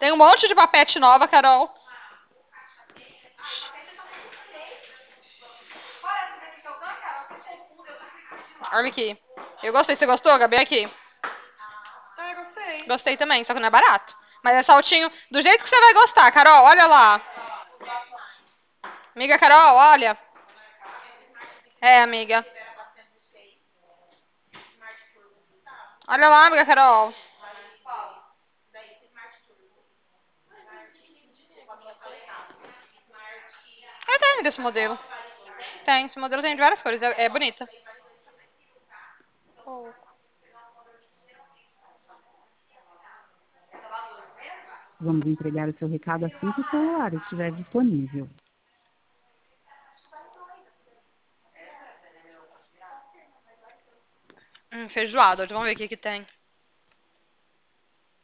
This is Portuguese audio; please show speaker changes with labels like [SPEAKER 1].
[SPEAKER 1] Tem um monte de papete nova, Carol. Olha aqui. Eu gostei. Você gostou, Gabi? Aqui.
[SPEAKER 2] Gostei.
[SPEAKER 1] Gostei também, só que não é barato. Mas é saltinho do jeito que você vai gostar, Carol. Olha lá. Amiga Carol, olha. É, amiga. Olha lá, amiga Carol. Eu tenho desse modelo. Tem, esse modelo tem de várias cores. É bonita.
[SPEAKER 3] Vamos entregar o seu recado assim que o celular estiver disponível.
[SPEAKER 1] Feijoada. Vamos ver o que tem.